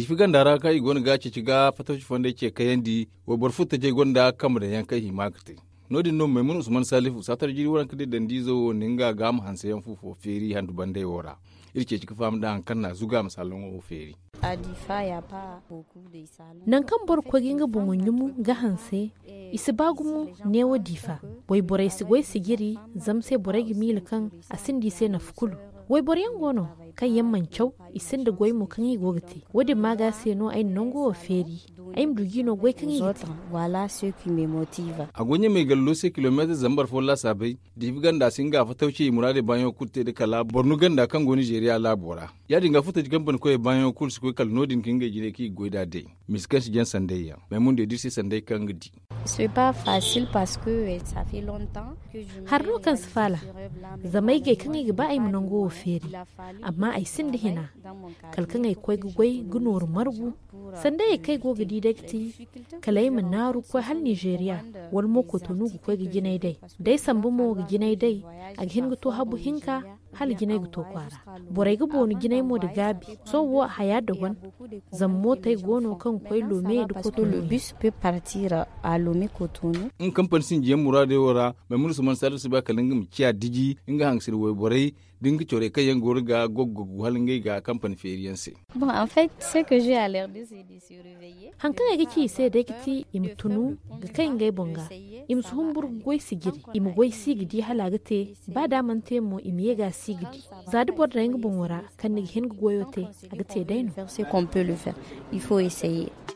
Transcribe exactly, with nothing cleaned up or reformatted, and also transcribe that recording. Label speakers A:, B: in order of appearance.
A: difi gandara kai gon ga ci ga fatoshi fonde ke kayandi wo bor futta je gonda kam da yankai himakte nodin no Maimun Usman Salifu satar jiri wuran kade dandizo ninga gam hansayan fufo feri handu bande wora irke ci fam da hankan na zuga misalan wo feri
B: nan kan bor ko ginga bumunyumu ga hanse isi bagumu newo difa boy borai sigoi sigiri zamse borai gimil kan asindi se na fukulu wai boryan gono kan yamman kyau isin da goyi mu kan yi gogati wadin ma ga sai no ai nongo wa feri ai mdugi no goyi kan yi
C: wala ce qui me motive
A: a gonye mai gallo sai kilometer zambar folla sabai difi ganda singa fa tauce murade banyo kutte de kala bornu ganda kan go Nigeria labora ya dinga futa gamban koy banyo kul su koy kal nodin kinga jine ki goida de miskas jan sandaya mai mun de dirsi sandai kan gidi
C: c'est pas facile parce que ça fait longtemps que je
B: har kan sfala zamai ge kan yi ba ai munango feri amma ai sin da hina kalkan ai koy goy gunor margu sanda ya kai goga didakti kalai mun naru ko hal Nigeria wal moko tonu ko ga ginai dai dai sambu mo ga ginai dai a hinga to habu hinka hal ginai ga to kwara borai ga bonu ginai mo da gabi so wo haya da gon zam motai gono kan koy lome da ko to
C: le bus peut partir à Lomé Cotonou
A: in kampan sin jiyan murade wora mai mun su man salisu ba kalin mu kiya diji inga hangsir wo borai dinga chore kayan gorga goggo halin ga kampan feriyanse
C: bon en fait ce que j'ai à l'air de c'est de se réveiller
B: hankan ga ki sai da kiti imtunu ga kayan ga bonga im su humbur goy sigiri im goy sigidi halagate ba da man temo im yega sigidi zadi bor da yanga bonwara kan ni hen goyote agate daino
C: faire ce qu'on peut le faire il faut essayer